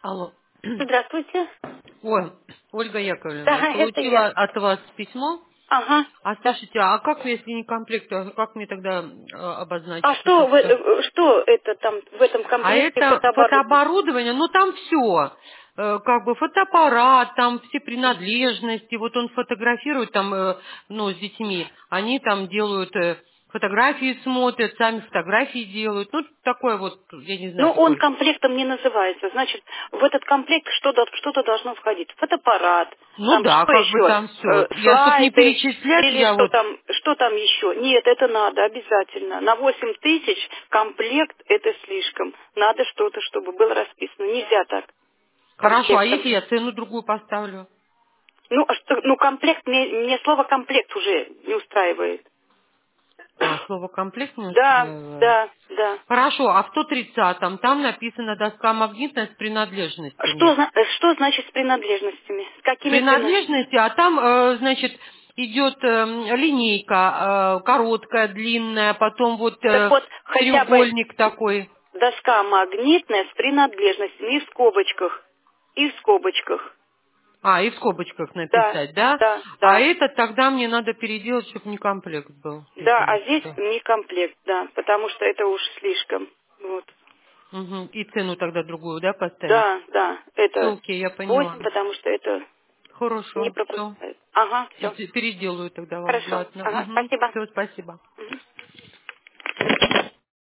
Алло. Здравствуйте. Ой, Ольга Яковлевна, Да, это получила я. от вас письмо. Ага. А Да. слушайте, а как, если не комплект, а как мне тогда А обозначить что, это все? что это там в этом А комплекте это фотооборудования? фотооборудование, ну там все. Как бы фотоаппарат, там все принадлежности. Вот он фотографирует там, ну, с детьми. Они там делают фотографии, смотрят, сами фотографии делают. Ну, такое вот, я не знаю, Ну, он такой. комплектом не называется. Значит, в этот комплект что-то должно входить. Фотоаппарат, Ну там да, что как бы еще? там все. Я, чтоб не Слайды перечислять, или я вот. что там еще? Нет, это надо обязательно. На 8 тысяч комплект это слишком. Надо что-то, чтобы было расписано. Нельзя так Хорошо, а комплектом. если я цену другую поставлю? Ну, ну комплект, мне слово комплект уже не устраивает. А, слово комплект не Да, устраивает. да, да. Хорошо, а в 130-м там написано доска магнитная с принадлежностями. Что значит с принадлежностями? С какими принадлежностями? Принадлежности, а там, значит, идет линейка короткая, длинная, потом вот Так вот, хотя бы треугольник такой. доска магнитная с принадлежностями и в скобочках. И в скобочках. А, и в скобочках Да, написать, да? да, А да. этот тогда мне надо переделать, чтобы не комплект был, Да, видимо. а здесь Да. не комплект, да, потому что это уж слишком. Вот. Мгм. И цену тогда другую, да, поставить? Да, да, Все, это окей, я поняла. 8, потому что это не Хорошо, все. пропускает. Ага, все. Переделаю тогда вам, Хорошо. ладно. Ага, спасибо. Все, спасибо. Мгм.